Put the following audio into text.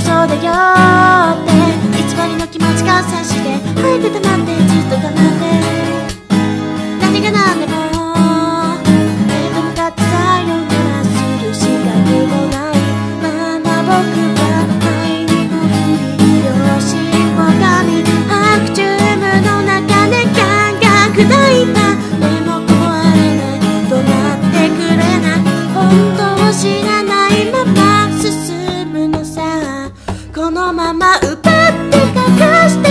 そうだよって偽りの気持ちが察して吐いてたまってずっと我慢で何が何でも面と向かってさよならするしかにもないまま僕は愛にも振り両親を神白昼夢の中でガンガン砕いたでも壊れない止まってくれない本当を知らないまま進むのさこのまま奪って隠して